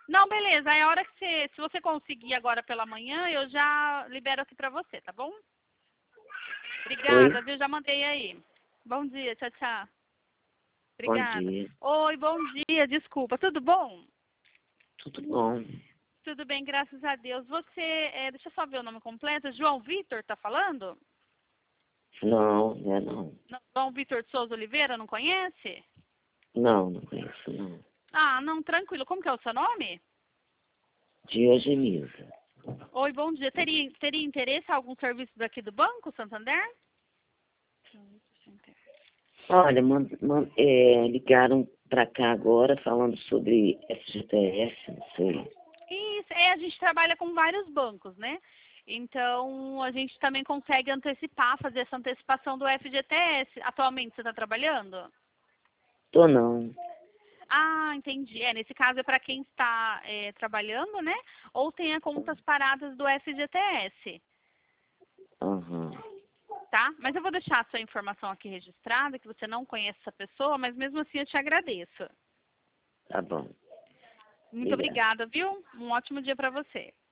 Não, beleza. Aí a hora que se você conseguir agora pela manhã, eu já libero aqui pra você, tá bom? Obrigada, Oi, viu? Já mandei aí. Bom dia, tchau, tchau. bom Obrigada. dia. Oi, bom dia, desculpa. Tudo bom? Tudo bom? Tudo bem, graças a Deus. Você, deixa eu só ver o nome completo. João Vitor tá falando? Não, não é não. Não, João Vitor de Souza Oliveira, não conhece? Não, não conheço não. Ah, não, tranquilo. Como que é o seu nome? Diogenisa. Oi, bom dia. Teria interesse em algum serviço daqui do Banco Santander? Olha, ligaram pra cá agora falando sobre FGTS, não sei. Isso, a gente trabalha com vários bancos, né? Então, a gente também consegue antecipar, fazer essa antecipação do FGTS. Atualmente, você está trabalhando? Tô não. Ah, entendi. Nesse caso é para quem está trabalhando, né? Ou tem as contas paradas do FGTS, Aham. tá? Mas eu vou deixar a sua informação aqui registrada, que você não conhece essa pessoa, mas mesmo assim eu te agradeço. Tá bom. Muito Obrigado. obrigada, viu? Um ótimo dia para você.